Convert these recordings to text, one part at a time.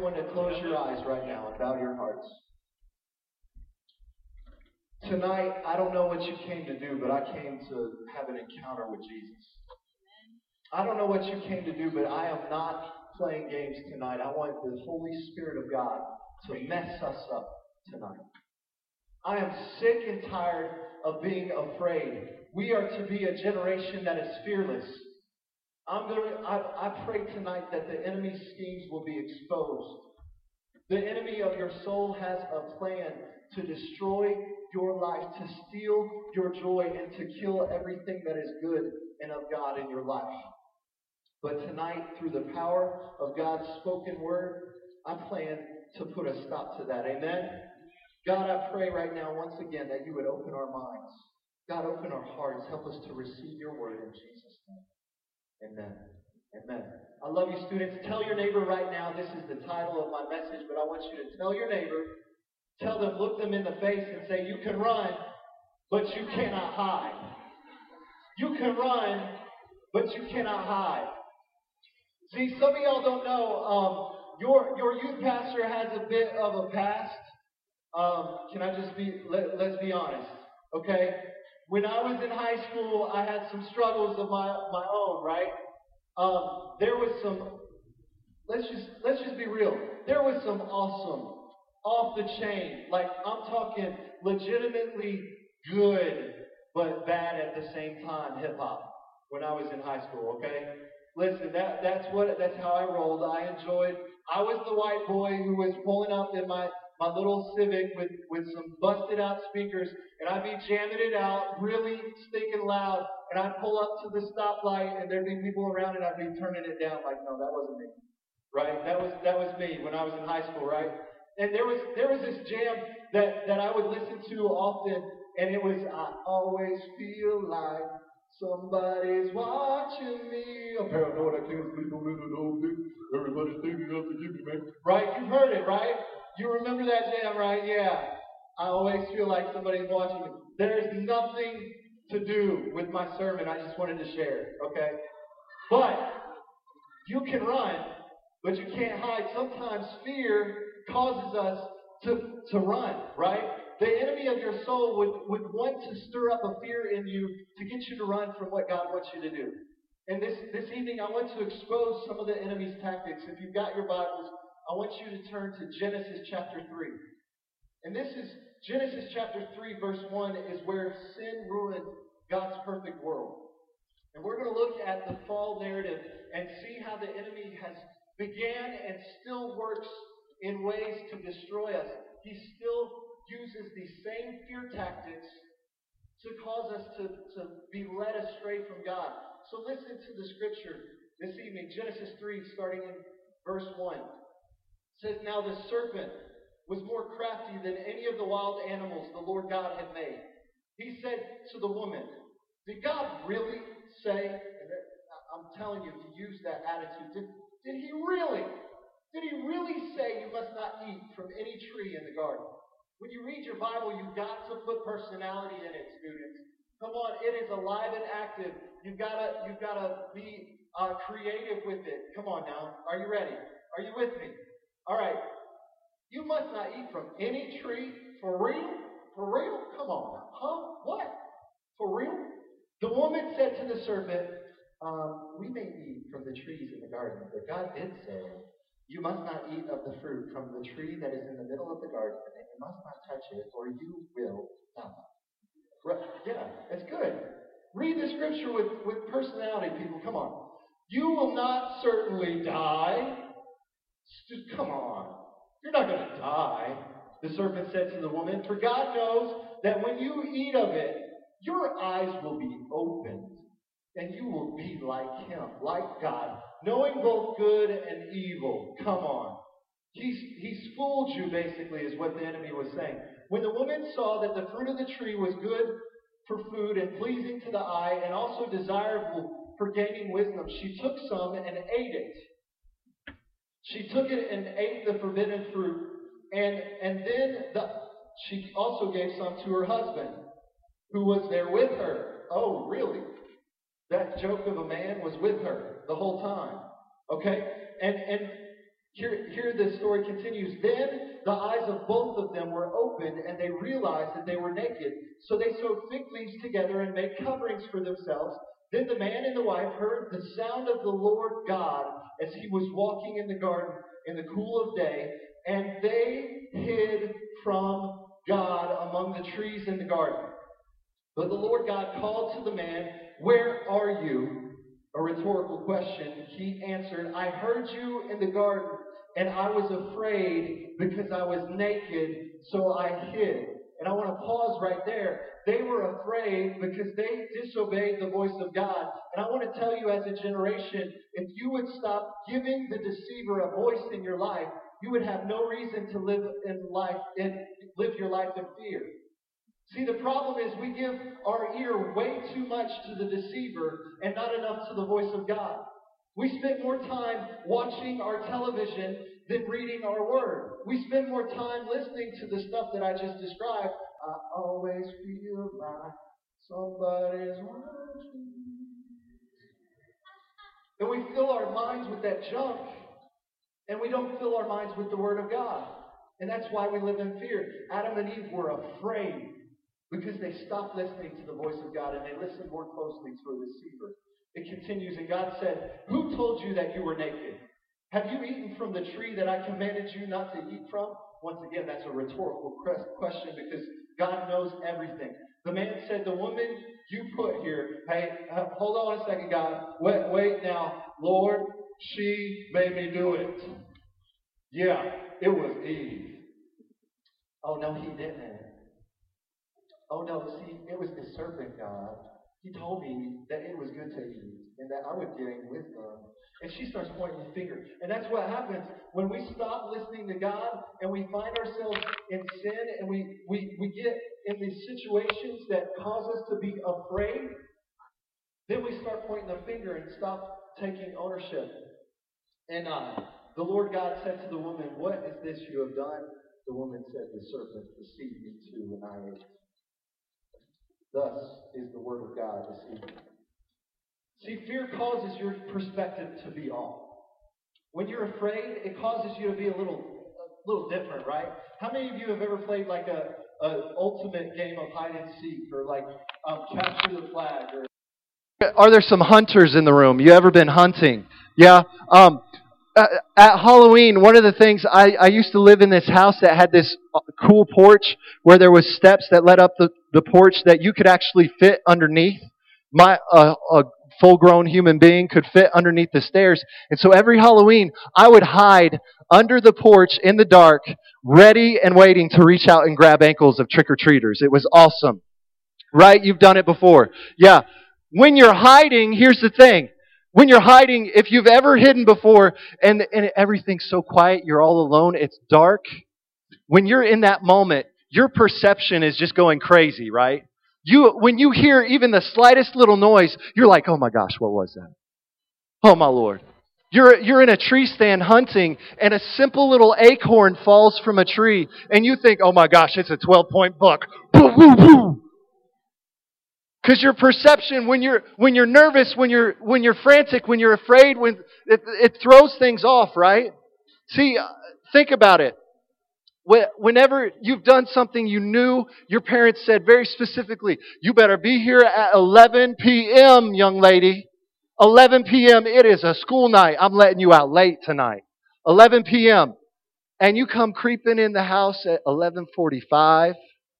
everyone to close your eyes right now and bow your hearts. Tonight, I don't know what you came to do, but I came to have an encounter with Jesus. I don't know what you came to do, but I am not playing games tonight. I want the Holy Spirit of God to mess us up tonight. I am sick and tired of being afraid. We are to be a generation that is fearless. I pray tonight that the enemy's schemes will be exposed. The enemy of your soul has a plan to destroy your life, to steal your joy, and to kill everything that is good and of God in your life. But tonight, through the power of God's spoken word, I plan to put a stop to that. Amen? God, I pray right now once again that you would open our minds. God, open our hearts. Help us to receive your word in Jesus' name. Amen. Amen. I love you, students. Tell your neighbor right now, this is the title of my message, but I want you to tell your neighbor, tell them, look them in the face and say, you can run, but you cannot hide. You can run, but you cannot hide. See, some of y'all don't know, your youth pastor has a bit of a past. Can I just let's be honest, okay? When I was in high school, I had some struggles of my own, right? There was some, let's just be real. There was some awesome, off the chain, like I'm talking legitimately good, but bad at the same time hip hop when I was in high school, okay? Listen, that's how I rolled. I was the white boy who was pulling up in my little Civic with some busted out speakers, and I'd be jamming it out really stinking loud, and I'd pull up to the stoplight and there'd be people around and I'd be turning it down like, no, that wasn't me. Right? That was me when I was in high school, right? And there was this jam that I would listen to often, and it was I always feel like somebody's watching me. I'm paranoid, I can't sleep, I'm in an old dick. Everybody's thinking of to give me, man. Right? You've heard it, right? You remember that jam, right? Yeah. I always feel like somebody's watching me. There's nothing to do with my sermon. I just wanted to share, okay? But you can run, but you can't hide. Sometimes fear causes us to run, right? The enemy of your soul would want to stir up a fear in you to get you to run from what God wants you to do. And this evening, I want to expose some of the enemy's tactics. If you've got your Bibles, I want you to turn to Genesis chapter 3. And this is Genesis chapter 3, verse 1 is where sin ruined God's perfect world. And we're going to look at the fall narrative and see how the enemy has began and still works in ways to destroy us. He still uses these same fear tactics to cause us to be led astray from God. So listen to the scripture this evening, Genesis 3, starting in verse 1. It says, now the serpent was more crafty than any of the wild animals the Lord God had made. He said to the woman, did God really say, and I'm telling you, he used that attitude, did he really say you must not eat from any tree in the garden? When you read your Bible, you've got to put personality in it, students. Come on, it is alive and active. You've got to be creative with it. Come on now. Are you ready? Are you with me? All right. You must not eat from any tree. For real? For real? Come on now. Huh? What? For real? The woman said to the serpent, we may eat from the trees in the garden, but God did say, you must not eat of the fruit from the tree that is in the middle of the garden, and you must not touch it, or you will die. Right. Yeah, it's good. Read the scripture with personality, people. Come on. You will not certainly die. Come on. You're not going to die, the serpent said to the woman, for God knows that when you eat of it, your eyes will be opened, and you will be like him, like God, knowing both good and evil. Come on. He's fooled you, basically, is what the enemy was saying. When the woman saw that the fruit of the tree was good for food and pleasing to the eye and also desirable for gaining wisdom, she took some and ate it. She took it and ate the forbidden fruit, and then she also gave some to her husband, who was there with her. Oh, really? That joke of a man was with her the whole time. Okay? And Here the story continues. Then the eyes of both of them were opened, and they realized that they were naked. So they sewed fig leaves together and made coverings for themselves. Then the man and the wife heard the sound of the Lord God as he was walking in the garden in the cool of day, and they hid from God among the trees in the garden. But the Lord God called to the man, "Where are you?" A rhetorical question. He answered, "I heard you in the garden, and I was afraid because I was naked, so I hid." And I want to pause right there. They were afraid because they disobeyed the voice of God. And I want to tell you as a generation, if you would stop giving the deceiver a voice in your life, you would have no reason to live your life in fear. See, the problem is we give our ear way too much to the deceiver and not enough to the voice of God. We spend more time watching our television than reading our word. We spend more time listening to the stuff that I just described. I always feel like somebody's watching. And we fill our minds with that junk, and we don't fill our minds with the Word of God. And that's why we live in fear. Adam and Eve were afraid because they stopped listening to the voice of God and they listened more closely to a deceiver. It continues, and God said, "Who told you that you were naked? Have you eaten from the tree that I commanded you not to eat from?" Once again, that's a rhetorical question because God knows everything. The man said, "The woman you put here," hey, hold on a second, God. Wait now. "Lord, she made me do it." Yeah, it was Eve. Oh, no, he didn't. Oh, no, see, it was the serpent, God. He told me that it was good to eat and that I would gain wisdom. And she starts pointing the finger. And that's what happens when we stop listening to God and we find ourselves in sin and we get in these situations that cause us to be afraid. Then we start pointing the finger and stop taking ownership. And the Lord God said to the woman, "What is this you have done?" The woman said, "The serpent deceived me too, and I ate." Thus is the word of God this evening. See, fear causes your perspective to be off. When you're afraid, it causes you to be a little different, right? How many of you have ever played like a ultimate game of hide and seek or like capture the flag? Are there some hunters in the room? You ever been hunting? Yeah. At Halloween, one of the things, I used to live in this house that had this cool porch where there was steps that led up the porch that you could actually fit underneath. A full-grown human being could fit underneath the stairs. And so every Halloween, I would hide under the porch in the dark, ready and waiting to reach out and grab ankles of trick-or-treaters. It was awesome. Right? You've done it before. Yeah. When you're hiding, here's the thing. When you're hiding, if you've ever hidden before and everything's so quiet, you're all alone, it's dark. When you're in that moment, your perception is just going crazy, right? When you hear even the slightest little noise, you're like, "Oh my gosh, what was that? Oh my Lord." You're in a tree stand hunting and a simple little acorn falls from a tree and you think, "Oh my gosh, it's a 12-point buck." Boo, boo, boo. Because your perception, when you're nervous, when you're frantic, when you're afraid, when it throws things off, right? See, think about it. Whenever you've done something you knew, your parents said very specifically, "You better be here at 11 p.m., young lady. 11 p.m., it is a school night. I'm letting you out late tonight. 11 p.m. And you come creeping in the house at 11:45,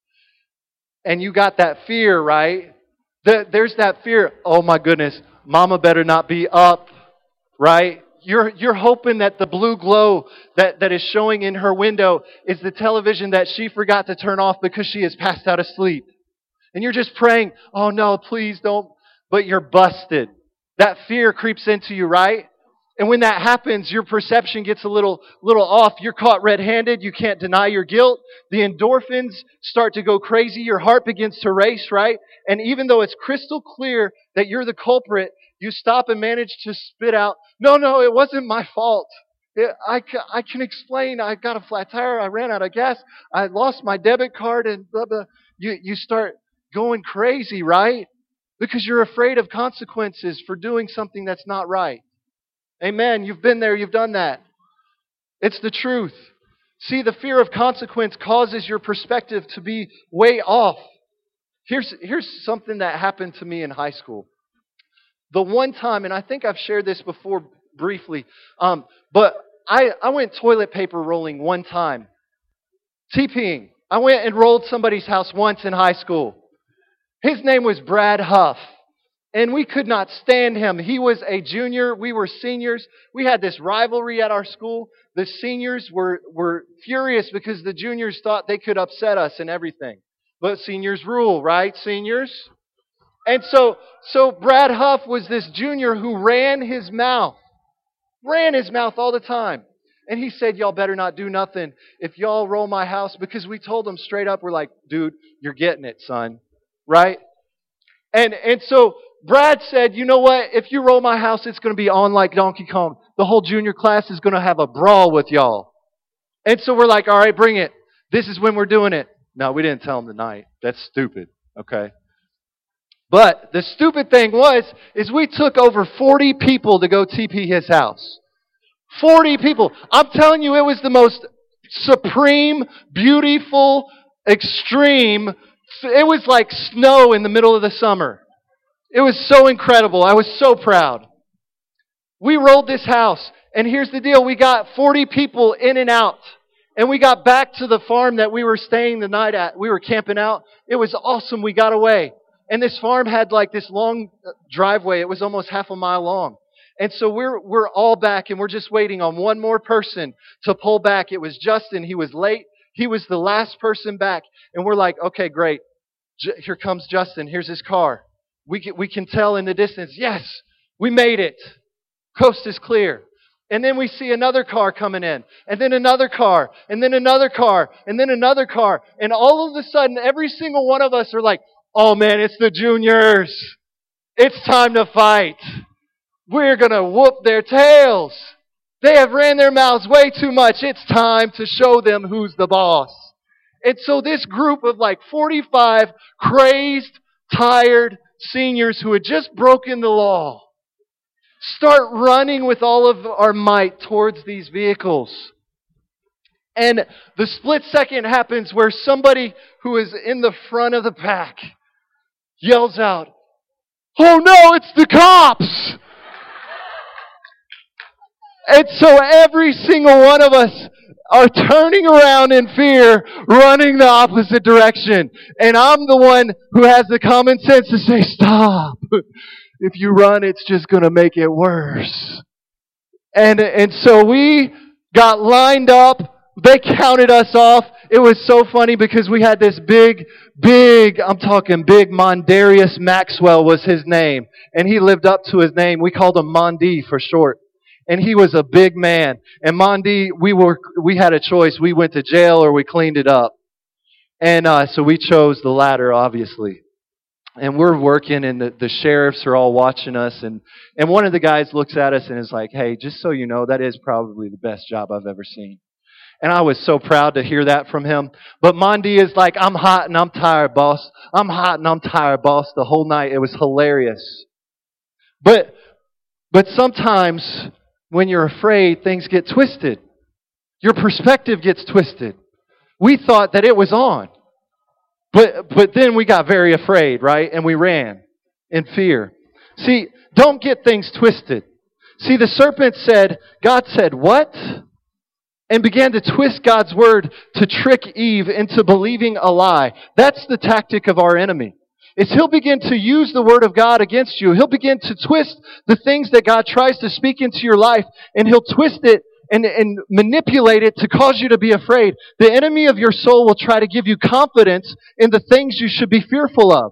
and you got that fear, right? There's that fear, "Oh my goodness, Mama better not be up," right? You're hoping that the blue glow that is showing in her window is the television that she forgot to turn off because she has passed out of sleep. And you're just praying, "Oh no, please don't." But you're busted. That fear creeps into you, right? And when that happens, your perception gets a little off. You're caught red-handed. You can't deny your guilt. The endorphins start to go crazy. Your heart begins to race, right? And even though it's crystal clear that you're the culprit, you stop and manage to spit out, No, it wasn't my fault. I can explain. I got a flat tire. I ran out of gas. I lost my debit card and blah, blah. You start going crazy, right? Because you're afraid of consequences for doing something that's not right. Amen. You've been there. You've done that. It's the truth. See, the fear of consequence causes your perspective to be way off. Here's something that happened to me in high school. The one time, and I think I've shared this before briefly, but I went toilet paper rolling one time. TPing. I went and rolled somebody's house once in high school. His name was Brad Huff. And we could not stand him. He was a junior. We were seniors. We had this rivalry at our school. The seniors were furious because the juniors thought they could upset us and everything. But seniors rule, right, seniors? And so Brad Huff was this junior who ran his mouth all the time. And he said, y'all better not do nothing if y'all roll my house, because we told him straight up, we're like, dude, you're getting it, son. Right? And so Brad said, you know what? If you roll my house, it's going to be on like Donkey Kong. The whole junior class is going to have a brawl with y'all. And so we're like, all right, bring it. This is when we're doing it. No, we didn't tell him tonight. That's stupid. Okay. But the stupid thing is we took over 40 people to go TP his house. 40 people. I'm telling you, it was the most supreme, beautiful, extreme. It was like snow in the middle of the summer. It was so incredible. I was so proud. We rolled this house, and here's the deal. We got 40 people in and out, and we got back to the farm that we were staying the night at. We were camping out. It was awesome. We got away. And this farm had like this long driveway. It was almost half a mile long. And so we're all back, and we're just waiting on one more person to pull back. It was Justin. He was late. He was the last person back. And we're like, okay, great. Here comes Justin. Here's his car. We can tell in the distance, yes, we made it. Coast is clear. And then we see another car coming in. And then another car. And then another car. And then another car. And all of a sudden, every single one of us are like, oh man, it's the juniors. It's time to fight. We're going to whoop their tails. They have ran their mouths way too much. It's time to show them who's the boss. And so this group of like 45 crazed, tired seniors who had just broken the law start running with all of our might towards these vehicles. And the split second happens where somebody who is in the front of the pack yells out, "Oh no, it's the cops!" And so every single one of us are turning around in fear, running the opposite direction. And I'm the one who has the common sense to say, stop. If you run, it's just going to make it worse. And so we got lined up. They counted us off. It was so funny because we had this big, I'm talking big, Mondarius Maxwell was his name. And he lived up to his name. We called him Mondi for short. And he was a big man. And Mondi, we had a choice. We went to jail or we cleaned it up. And so we chose the latter, obviously. And we're working, and the sheriffs are all watching us. And one of the guys looks at us and is like, hey, just so you know, that is probably the best job I've ever seen. And I was so proud to hear that from him. But Mondi is like, I'm hot and I'm tired, boss. I'm hot and I'm tired, boss, the whole night. It was hilarious. But sometimes when you're afraid, things get twisted. Your perspective gets twisted. We thought that it was on. But then we got very afraid, right? And we ran in fear. See, don't get things twisted. See, the serpent said, God said, what? And began to twist God's word to trick Eve into believing a lie. That's the tactic of our enemy. Is he'll begin to use the word of God against you. He'll begin to twist the things that God tries to speak into your life, and he'll twist it and manipulate it to cause you to be afraid. The enemy of your soul will try to give you confidence in the things you should be fearful of.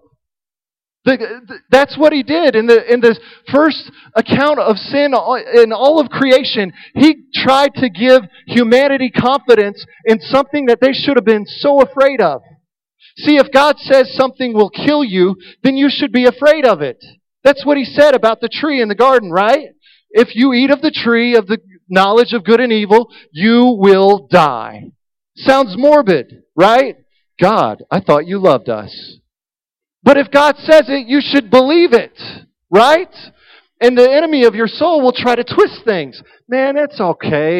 That's what he did in the first account of sin in all of creation. He tried to give humanity confidence in something that they should have been so afraid of. See, if God says something will kill you, then you should be afraid of it. That's what he said about the tree in the garden, right? If you eat of the tree of the knowledge of good and evil, you will die. Sounds morbid, right? God, I thought you loved us. But if God says it, you should believe it, right? And the enemy of your soul will try to twist things. Man, it's okay.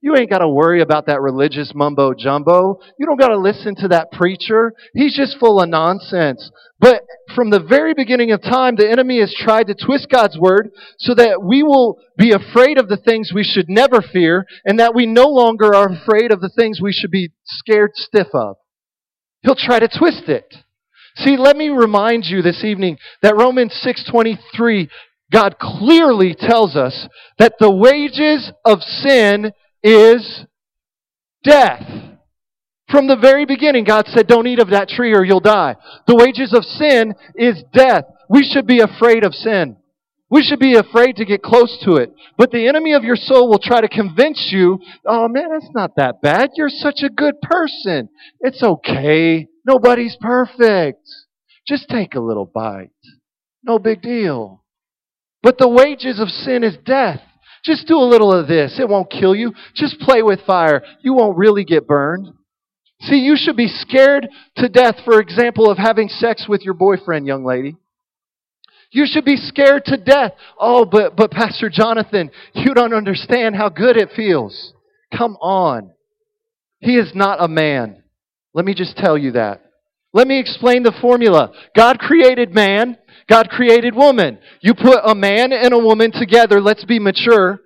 You ain't got to worry about that religious mumbo jumbo. You don't got to listen to that preacher. He's just full of nonsense. But from the very beginning of time, the enemy has tried to twist God's word so that we will be afraid of the things we should never fear, and that we no longer are afraid of the things we should be scared stiff of. He'll try to twist it. See, let me remind you this evening that Romans 6:23, God clearly tells us that the wages of sin is death. From the very beginning, God said, don't eat of that tree or you'll die. The wages of sin is death. We should be afraid of sin. We should be afraid to get close to it. But the enemy of your soul will try to convince you, oh man, it's not that bad. You're such a good person. It's okay. Nobody's perfect. Just take a little bite. No big deal. But the wages of sin is death. Just do a little of this. It won't kill you. Just play with fire. You won't really get burned. See, you should be scared to death, for example, of having sex with your boyfriend, young lady. You should be scared to death. Oh, but Pastor Jonathan, you don't understand how good it feels. Come on. He is not a man. Let me just tell you that. Let me explain the formula. God created man. God created woman. You put a man and a woman together. Let's be mature.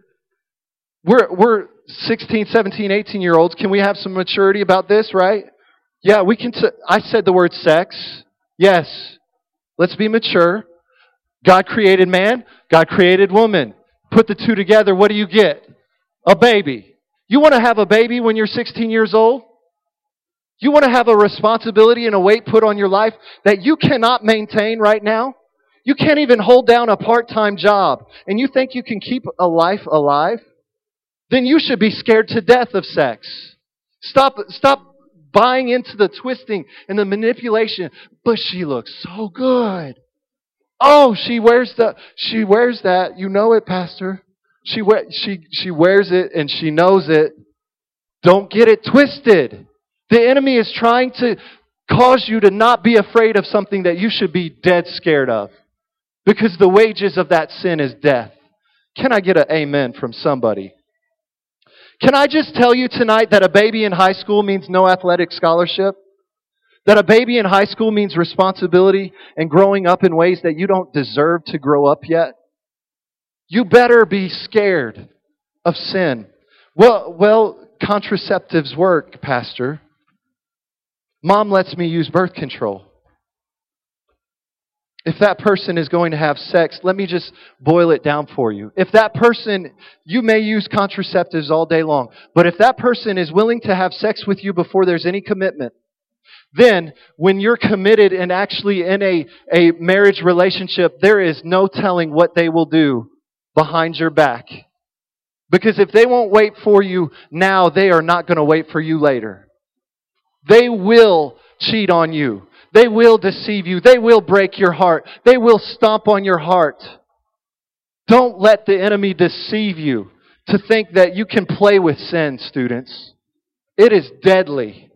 We're 16, 17, 18-year-olds. Can we have some maturity about this, right? Yeah, we can. I said the word sex. Yes. Let's be mature. God created man. God created woman. Put the two together. What do you get? A baby. You want to have a baby when you're 16 years old? You want to have a responsibility and a weight put on your life that you cannot maintain right now? You can't even hold down a part-time job, and you think you can keep a life alive? Then you should be scared to death of sex. Stop buying into the twisting and the manipulation. But she looks so good. Oh, she wears that. You know it, Pastor. She wears it and she knows it. Don't get it twisted. The enemy is trying to cause you to not be afraid of something that you should be dead scared of. Because the wages of that sin is death. Can I get an amen from somebody? Can I just tell you tonight that a baby in high school means no athletic scholarship? That a baby in high school means responsibility and growing up in ways that you don't deserve to grow up yet? You better be scared of sin. Well, contraceptives work, Pastor. Mom lets me use birth control. If that person is going to have sex, let me just boil it down for you. If that person, you may use contraceptives all day long, but if that person is willing to have sex with you before there's any commitment, then when you're committed and actually in a marriage relationship, there is no telling what they will do behind your back. Because if they won't wait for you now, they are not going to wait for you later. They will cheat on you. They will deceive you. They will break your heart. They will stomp on your heart. Don't let the enemy deceive you to think that you can play with sin, students. It is deadly.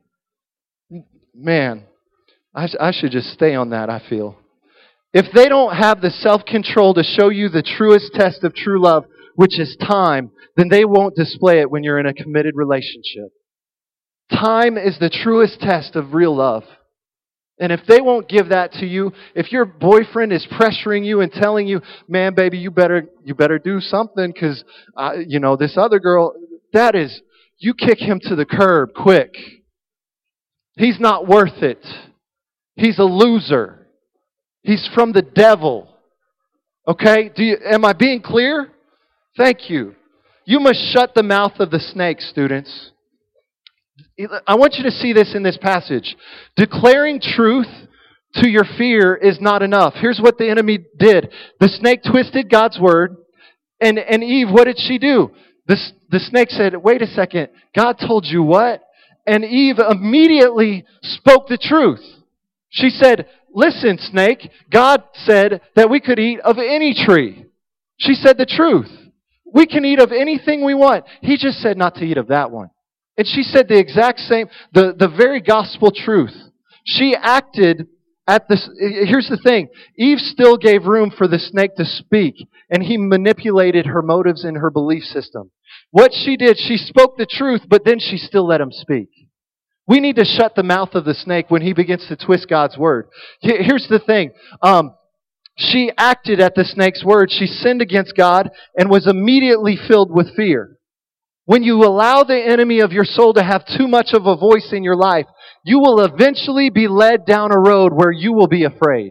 Man, I should just stay on that, I feel. If they don't have the self-control to show you the truest test of true love, which is time, then they won't display it when you're in a committed relationship. Time is the truest test of real love. And if they won't give that to you, if your boyfriend is pressuring you and telling you, man, baby, you better do something because, this other girl, you kick him to the curb quick. He's not worth it. He's a loser. He's from the devil. Okay? Am I being clear? Thank you. You must shut the mouth of the snake, students. I want you to see this in this passage. Declaring truth to your fear is not enough. Here's what the enemy did. The snake twisted God's word. And Eve, what did she do? The snake said, wait a second. God told you what? And Eve immediately spoke the truth. She said, listen, snake, God said that we could eat of any tree. She said the truth. We can eat of anything we want. He just said not to eat of that one. And she said the exact same, the very gospel truth. She acted Here's the thing. Eve still gave room for the snake to speak, and he manipulated her motives and her belief system. What she did, she spoke the truth, but then she still let him speak. We need to shut the mouth of the snake when he begins to twist God's word. Here's the thing. She acted at the snake's word. She sinned against God and was immediately filled with fear. When you allow the enemy of your soul to have too much of a voice in your life, you will eventually be led down a road where you will be afraid.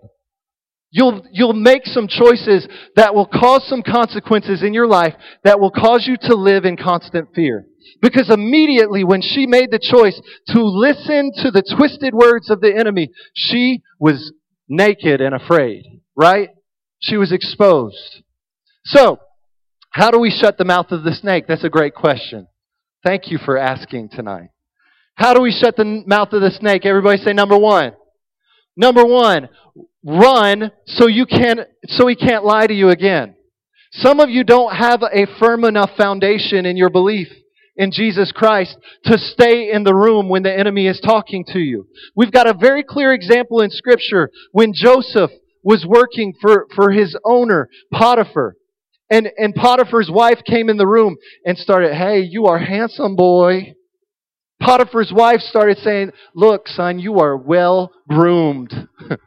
You'll make some choices that will cause some consequences in your life that will cause you to live in constant fear. Because immediately when she made the choice to listen to the twisted words of the enemy, she was naked and afraid, right? She was exposed. So, how do we shut the mouth of the snake? That's a great question. Thank you for asking tonight. How do we shut the mouth of the snake? Everybody say number one. Number one, run so he can't lie to you again. Some of you don't have a firm enough foundation in your belief in Jesus Christ to stay in the room when the enemy is talking to you. We've got a very clear example in Scripture when Joseph was working for his owner, Potiphar. And Potiphar's wife came in the room and started, "Hey, you are handsome, boy." Potiphar's wife started saying, "Look, son, you are well groomed.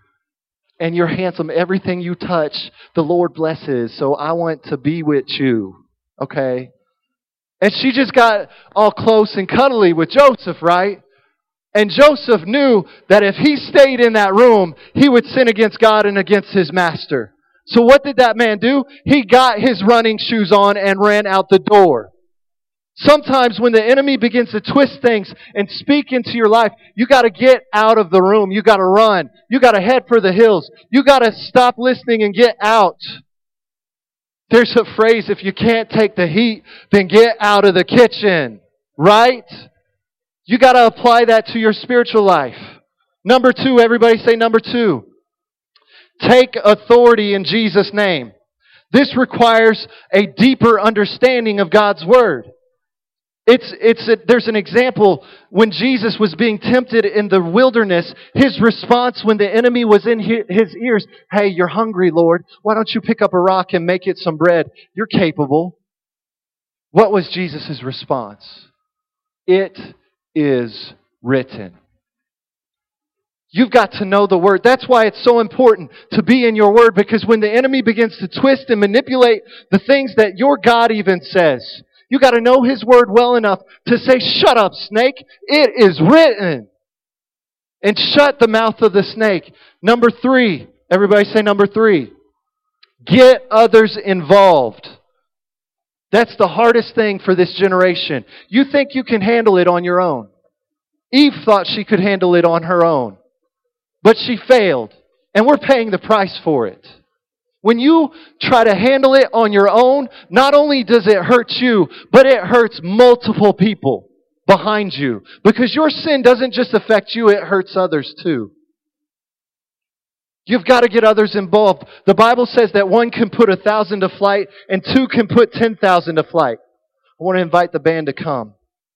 And you're handsome. Everything you touch, the Lord blesses. So I want to be with you." Okay? And she just got all close and cuddly with Joseph, right? And Joseph knew that if he stayed in that room, he would sin against God and against his master. So what did that man do? He got his running shoes on and ran out the door. Sometimes when the enemy begins to twist things and speak into your life, you got to get out of the room. You got to run. You got to head for the hills. You got to stop listening and get out. There's a phrase, if you can't take the heat, then get out of the kitchen. Right? You got to apply that to your spiritual life. Number two, everybody say number two. Take authority in Jesus' name. This requires a deeper understanding of God's Word. There's an example when Jesus was being tempted in the wilderness. His response when the enemy was in his ears, "Hey, you're hungry, Lord. Why don't you pick up a rock and make it some bread? You're capable." What was Jesus' response? "It is written." You've got to know the Word. That's why it's so important to be in your Word, because when the enemy begins to twist and manipulate the things that your God even says, you got to know His Word well enough to say, "Shut up, snake. It is written." And shut the mouth of the snake. Number three. Everybody say number three. Get others involved. That's the hardest thing for this generation. You think you can handle it on your own. Eve thought she could handle it on her own. But she failed. And we're paying the price for it. When you try to handle it on your own, not only does it hurt you, but it hurts multiple people behind you. Because your sin doesn't just affect you, it hurts others too. You've got to get others involved. The Bible says that one can put 1,000 to flight and two can put 10,000 to flight. I want to invite the band to come.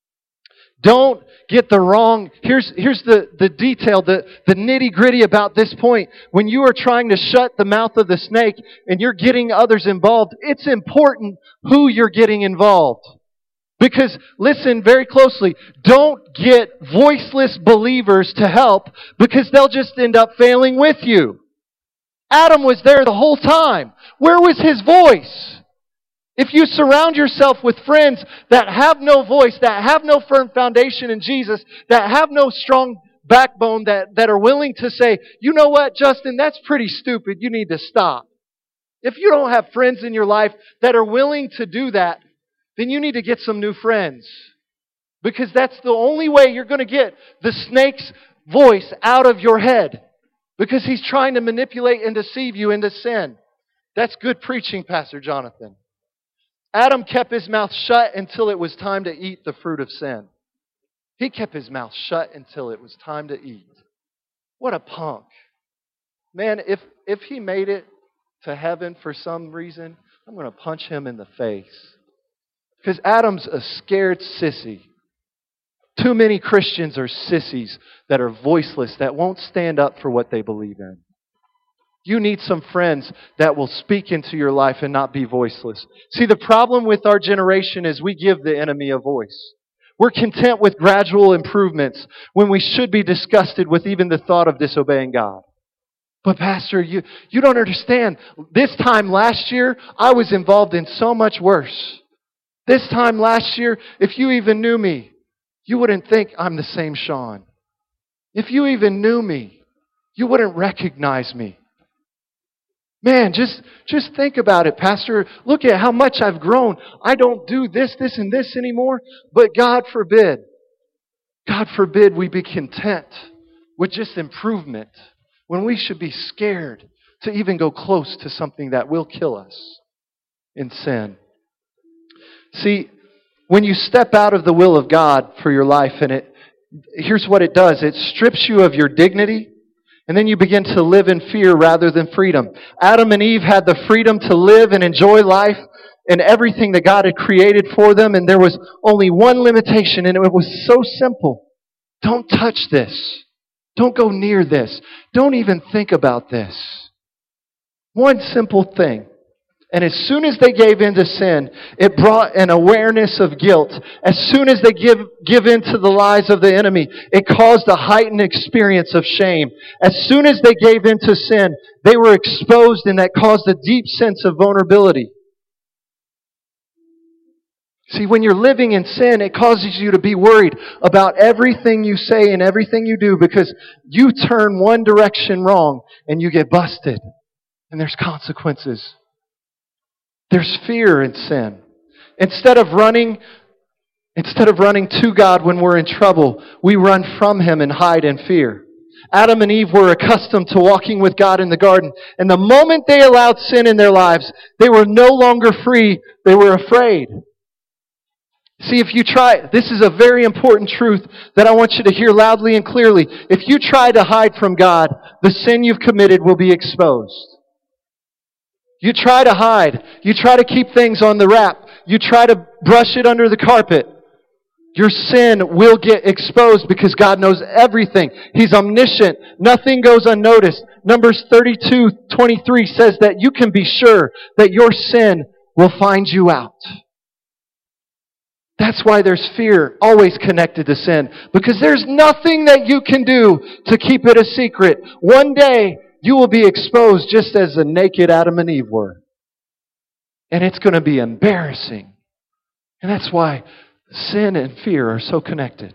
Don't get the wrong... Here's the detail, the nitty-gritty about this point. When you are trying to shut the mouth of the snake and you're getting others involved, it's important who you're getting involved. Because, listen very closely, don't get voiceless believers to help because they'll just end up failing with you. Adam was there the whole time. Where was his voice? If you surround yourself with friends that have no voice, that have no firm foundation in Jesus, that have no strong backbone, that are willing to say, "You know what, Justin, that's pretty stupid. You need to stop." If you don't have friends in your life that are willing to do that, then you need to get some new friends. Because that's the only way you're going to get the snake's voice out of your head. Because he's trying to manipulate and deceive you into sin. That's good preaching, Pastor Jonathan. Adam kept his mouth shut until it was time to eat the fruit of sin. He kept his mouth shut until it was time to eat. What a punk. Man, if he made it to heaven for some reason, I'm going to punch him in the face. Because Adam's a scared sissy. Too many Christians are sissies that are voiceless, that won't stand up for what they believe in. You need some friends that will speak into your life and not be voiceless. See, the problem with our generation is we give the enemy a voice. We're content with gradual improvements when we should be disgusted with even the thought of disobeying God. But Pastor, you don't understand. This time last year, I was involved in so much worse. This time last year, if you even knew me, you wouldn't think I'm the same Sean. If you even knew me, you wouldn't recognize me. Man, just think about it, Pastor. Look at how much I've grown. I don't do this, and this anymore. But God forbid we be content with just improvement when we should be scared to even go close to something that will kill us in sin. See, when you step out of the will of God for your life, here's what it does. It strips you of your dignity. And then you begin to live in fear rather than freedom. Adam and Eve had the freedom to live and enjoy life and everything that God had created for them. And there was only one limitation, and it was so simple. Don't touch this. Don't go near this. Don't even think about this. One simple thing. And as soon as they gave in to sin, it brought an awareness of guilt. As soon as they give in to the lies of the enemy, it caused a heightened experience of shame. As soon as they gave in to sin, they were exposed, and that caused a deep sense of vulnerability. See, when you're living in sin, it causes you to be worried about everything you say and everything you do, because you turn one direction wrong and you get busted. And there's consequences. There's fear in sin. Instead of running to God when we're in trouble, we run from Him and hide in fear. Adam and Eve were accustomed to walking with God in the garden. And the moment they allowed sin in their lives, they were no longer free. They were afraid. See, this is a very important truth that I want you to hear loudly and clearly. If you try to hide from God, the sin you've committed will be exposed. You try to hide. You try to keep things on the wrap. You try to brush it under the carpet. Your sin will get exposed because God knows everything. He's omniscient. Nothing goes unnoticed. Numbers 32:23 says that you can be sure that your sin will find you out. That's why there's fear always connected to sin, because there's nothing that you can do to keep it a secret. One day, you will be exposed just as the naked Adam and Eve were. And it's going to be embarrassing. And that's why sin and fear are so connected.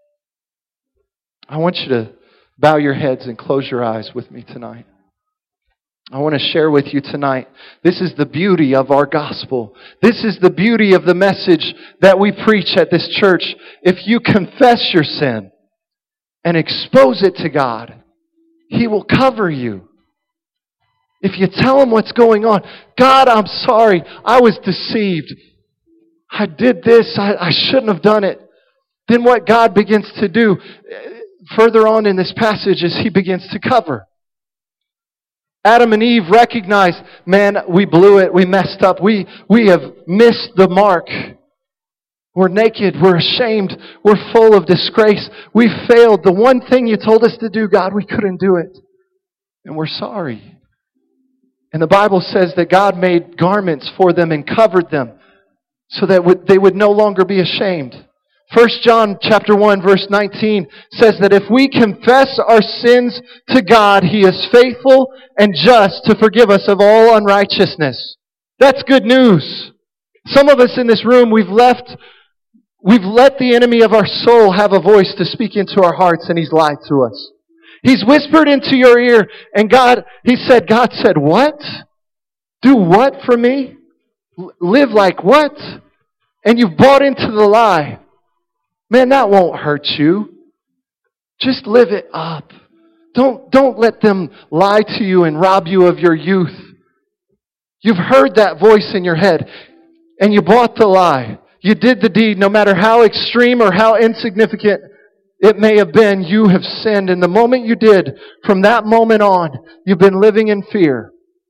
I want you to bow your heads and close your eyes with me tonight. I want to share with you tonight, this is the beauty of our gospel. This is the beauty of the message that we preach at this church. If you confess your sin and expose it to God, He will cover you. If you tell Him what's going on, God, I'm sorry, I was deceived. I did this, I shouldn't have done it. Then what God begins to do further on in this passage is He begins to cover. Adam and Eve recognized, man, we blew it, we messed up, we have missed the mark. We're naked, we're ashamed, we're full of disgrace, we failed. The one thing you told us to do, God, we couldn't do it. And we're sorry. And the Bible says that God made garments for them and covered them so that they would no longer be ashamed. 1 John chapter 1 verse 19 says that if we confess our sins to God, He is faithful and just to forgive us of all unrighteousness. That's good news. Some of us in this room, we've let the enemy of our soul have a voice to speak into our hearts, and he's lied to us. He's whispered into your ear, and God said, what? Do what for me? Live like what? And you've bought into the lie. Man, that won't hurt you. Just live it up. Don't let them lie to you and rob you of your youth. You've heard that voice in your head, and you bought the lie. You did the deed, no matter how extreme or how insignificant it may have been, you have sinned. And the moment you did, from that moment on, you've been living in fear.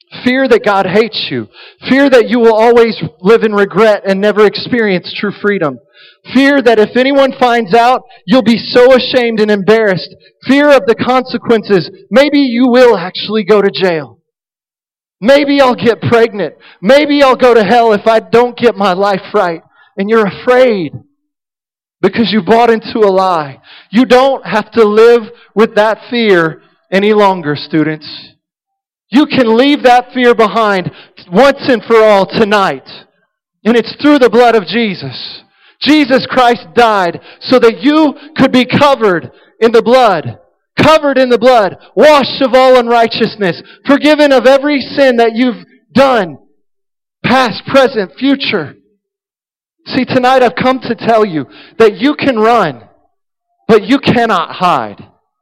Fear that God hates you. Fear that you will always live in regret and never experience true freedom. Fear that if anyone finds out, you'll be so ashamed and embarrassed. Fear of the consequences. Maybe you will actually go to jail. Maybe I'll get pregnant. Maybe I'll go to hell if I don't get my life right. And you're afraid because you bought into a lie. You don't have to live with that fear any longer, students. You can leave that fear behind once and for all tonight. And it's through the blood of Jesus. Jesus Christ died so that you could be covered in the blood. Covered in the blood. Washed of all unrighteousness. Forgiven of every sin that you've done. Past, present, future. See, tonight I've come to tell you that you can run, but you cannot hide.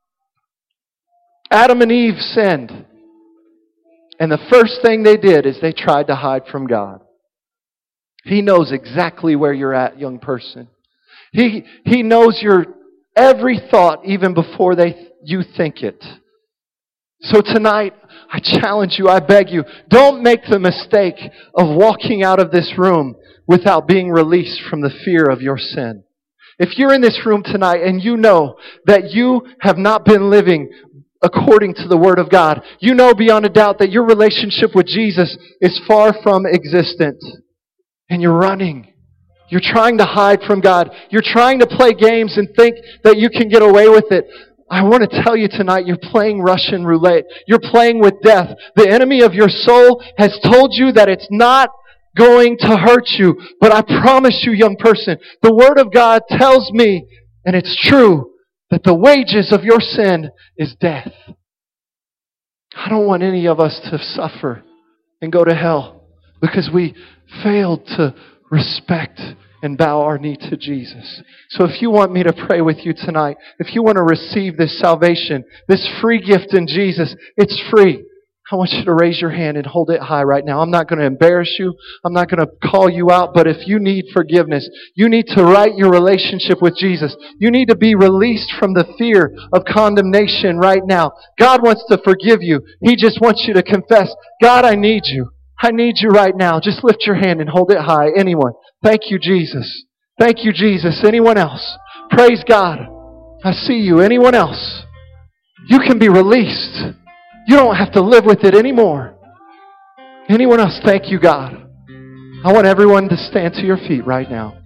Adam and Eve sinned. And the first thing they did is they tried to hide from God. He knows exactly where you're at, young person. He knows your every thought even before you think it. So tonight, I challenge you, I beg you, don't make the mistake of walking out of this room without being released from the fear of your sin. If you're in this room tonight and you know that you have not been living according to the Word of God, you know beyond a doubt that your relationship with Jesus is far from existent. And you're running. You're trying to hide from God. You're trying to play games and think that you can get away with it. I want to tell you tonight, you're playing Russian roulette. You're playing with death. The enemy of your soul has told you that it's not going to hurt you. But I promise you, young person, the Word of God tells me, and it's true, that the wages of your sin is death. I don't want any of us to suffer and go to hell because we failed to respect and bow our knee to Jesus. So if you want me to pray with you tonight, if you want to receive this salvation, this free gift in Jesus, it's free. I want you to raise your hand and hold it high right now. I'm not going to embarrass you. I'm not going to call you out. But if you need forgiveness, you need to right your relationship with Jesus. You need to be released from the fear of condemnation right now. God wants to forgive you. He just wants you to confess, God, I need you. I need you right now. Just lift your hand and hold it high. Anyone? Thank you, Jesus. Thank you, Jesus. Anyone else? Praise God. I see you. Anyone else? You can be released. You don't have to live with it anymore. Anyone else? Thank you, God. I want everyone to stand to your feet right now.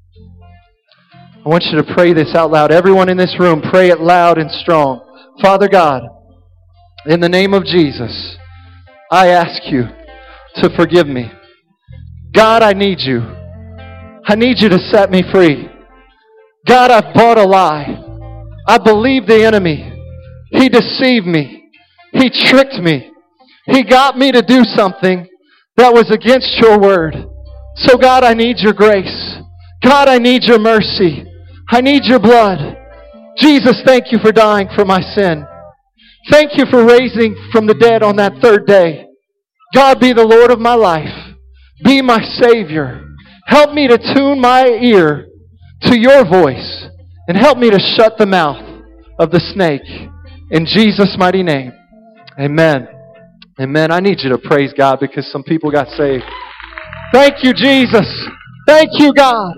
I want you to pray this out loud. Everyone in this room, pray it loud and strong. Father God, in the name of Jesus, I ask you to forgive me. God, I need you. I need you to set me free. God, I've bought a lie. I believed the enemy. He deceived me. He tricked me. He got me to do something that was against your word. So God, I need your grace. God, I need your mercy. I need your blood. Jesus, thank you for dying for my sin. Thank you for raising from the dead on that third day. God, be the Lord of my life. Be my Savior. Help me to tune my ear to your voice and help me to shut the mouth of the snake. In Jesus' mighty name. Amen. Amen. I need you to praise God because some people got saved. Thank you, Jesus. Thank you, God.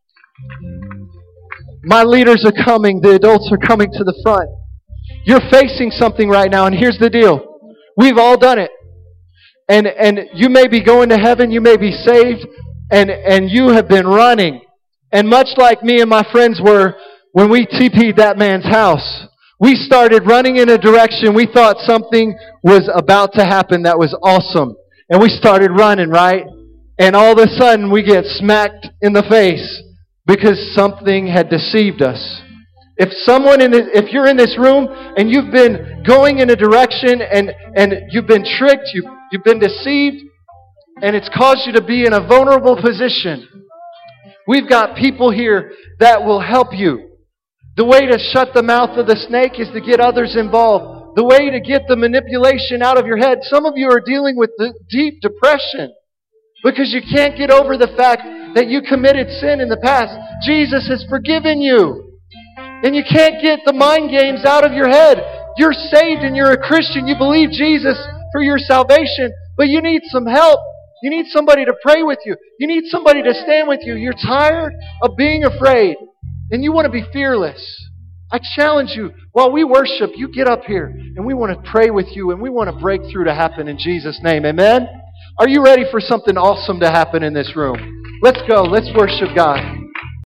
My leaders are coming. The adults are coming to the front. You're facing something right now, and here's the deal. We've all done it. And you may be going to heaven. You may be saved. And you have been running. And much like me and my friends were when we TP'd that man's house, we started running in a direction we thought something was about to happen that was awesome. And we started running, right? And all of a sudden we get smacked in the face because something had deceived us. If you're in this room and you've been going in a direction and you've been tricked, you've been deceived, and it's caused you to be in a vulnerable position, we've got people here that will help you. The way to shut the mouth of the snake is to get others involved. The way to get the manipulation out of your head. Some of you are dealing with deep depression because you can't get over the fact that you committed sin in the past. Jesus has forgiven you. And you can't get the mind games out of your head. You're saved and you're a Christian. You believe Jesus for your salvation. but you need some help. You need somebody to pray with you. You need somebody to stand with you. You're tired of being afraid, and you want to be fearless. I challenge you, while we worship, you get up here, and we want to pray with you, and we want a breakthrough to happen in Jesus' name. Amen? Are you ready for something awesome to happen in this room? Let's go. Let's worship God.